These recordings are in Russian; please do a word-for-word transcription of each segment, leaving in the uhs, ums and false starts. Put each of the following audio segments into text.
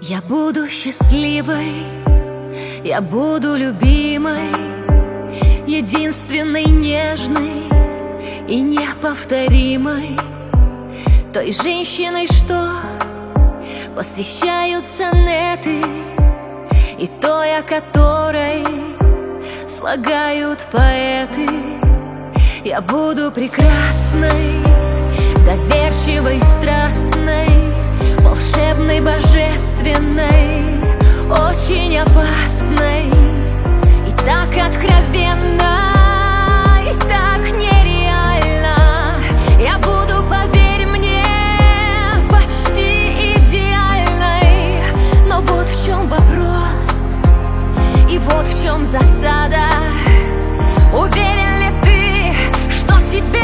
Я буду счастливой, я буду любимой, единственной, нежной и неповторимой, той женщиной, что посвящают сонеты, и той, о которой слагают поэты. Я буду прекрасной, доверчивой, страстной, волшебной, божественной, очень опасной и так откровенно, и так нереально. Я буду, поверь мне, почти идеальной. Но вот в чем вопрос, и вот в чем засада. Уверен ли ты, что тебе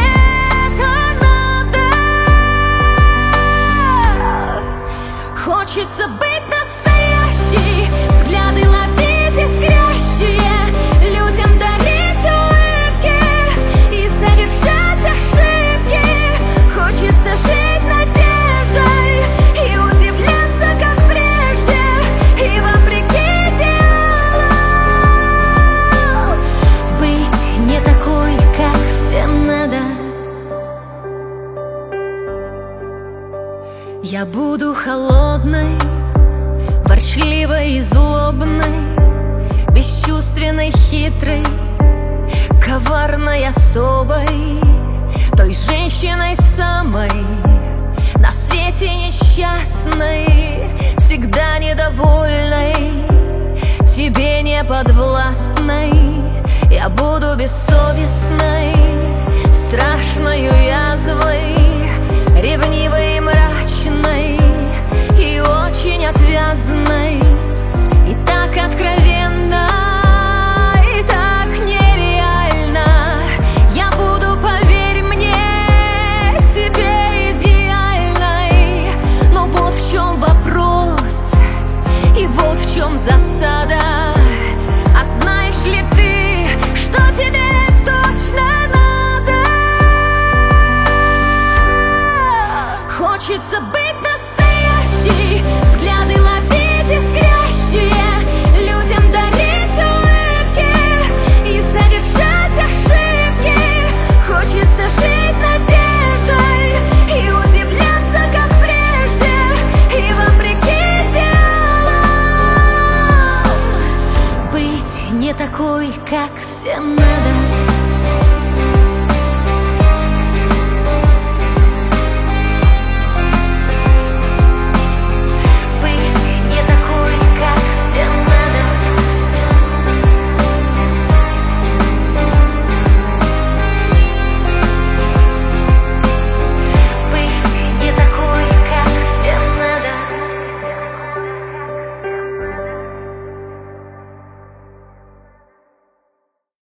хочется быть настоящей, взгляды ловить искрящие, людям дарить улыбки и совершать ошибки. Хочется жить надеждой и удивляться, как прежде, и вопреки идеалам быть не такой, как всем надо. Я буду холодной, ворчливой и злобной, бесчувственной, хитрой, коварной, особой, той женщиной самой на свете несчастной, всегда недовольной, тебе не подвластной. Я буду бессовестной, страшною язвой, ревнивой и мрачной, и очень отвязной, и так откровенно, и так нереально. Я буду, поверь мне, тебе идеальной. Но вот в чем вопрос, и вот в чем засада. А знаешь ли ты, что тебе точно надо? Хочется быть настоящей, взгляды ловить искрящие, людям дарить улыбки и совершать ошибки. Хочется жить надеждой и удивляться, как прежде, и вопреки идеалам быть не такой, как всем надо.